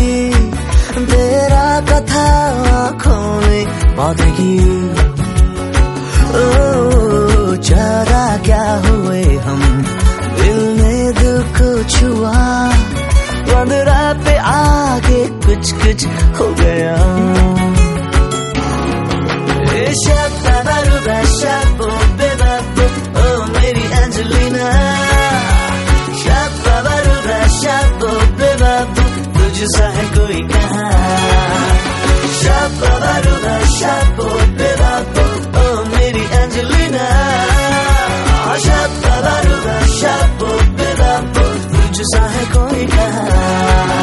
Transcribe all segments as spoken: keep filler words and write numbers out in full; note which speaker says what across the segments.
Speaker 1: तेरा कथा आँखों में बांधेगी। ओ ज्यादा क्या हुए हम, दिल ने दिल को छुआ, वंदरा पे आगे कुछ कुछ हो गया। Shabaruba shabo bebabu, oh मेरी एंजेलिना। Shabaruba shabo bebabu, तुझसा है कोई कहाँ। Shabaruba shabo bebabu, oh मेरी एंजेलिना। Shabaruba shabo bebabu, तुझसा है कोई कहाँ।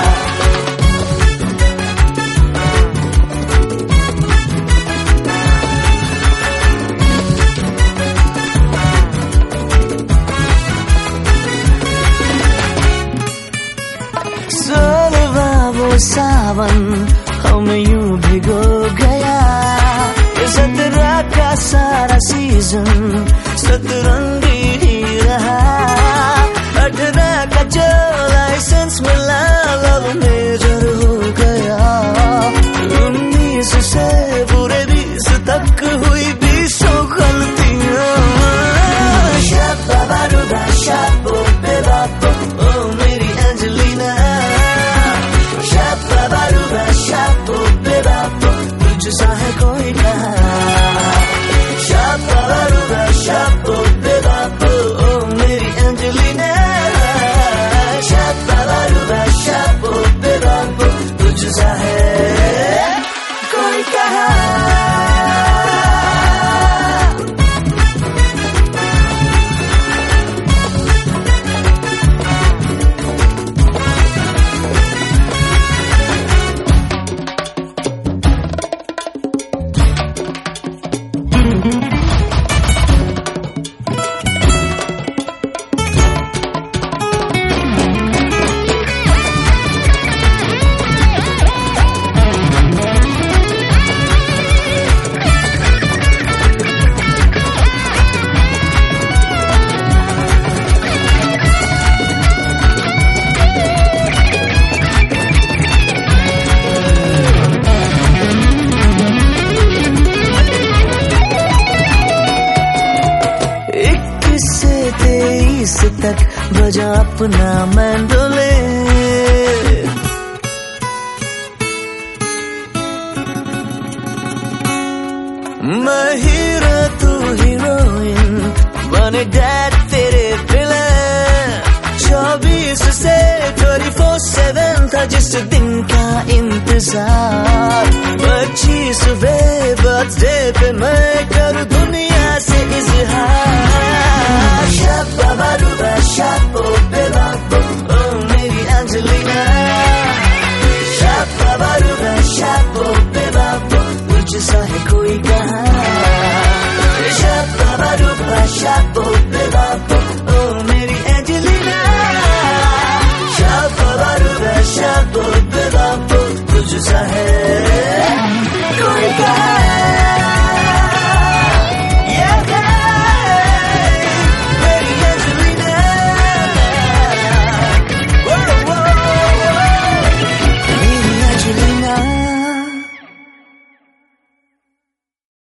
Speaker 1: सावन हमें यूं भिगो गया, सतरा का सारा सीजन सतरंगी ही रहा। अठारह का जो लाइसेंस मिला लव मेजर हो गया। उन्नीस से पूरे बीस तक हुई बीसों गलतियां। शाबारुबा शाबो बेबाबो, ओ मेरी एंजेलिना। Shabaruba shabo bebabu, तुझसा है कोई कहाँ। Shabaruba shabo bebabu, oh मेरी एंजेलिना। Shabaruba shabo bebabu, तुझसा है कोई कहाँ। तक बजा अपना मैंडोले, मैं हीरो तू हीरोइन, बने डैड तेरे विलेन। चौबीस से ट्वेंटी फोर सेवन था जिस दिन का इंतजार। पच्चीसवें बर्थडे पे मैं करूँ दुनिया से इजहार। Shabaruba shabo bebabu, oh मेरी एंजेलिना। Shabaruba shabo bebabu, तुझसा है कोई कहाँ। Shabaruba shabo bebabu, oh मेरी एंजेलिना। Shabaruba shabo bebabu, तुझसा है कोई कहाँ।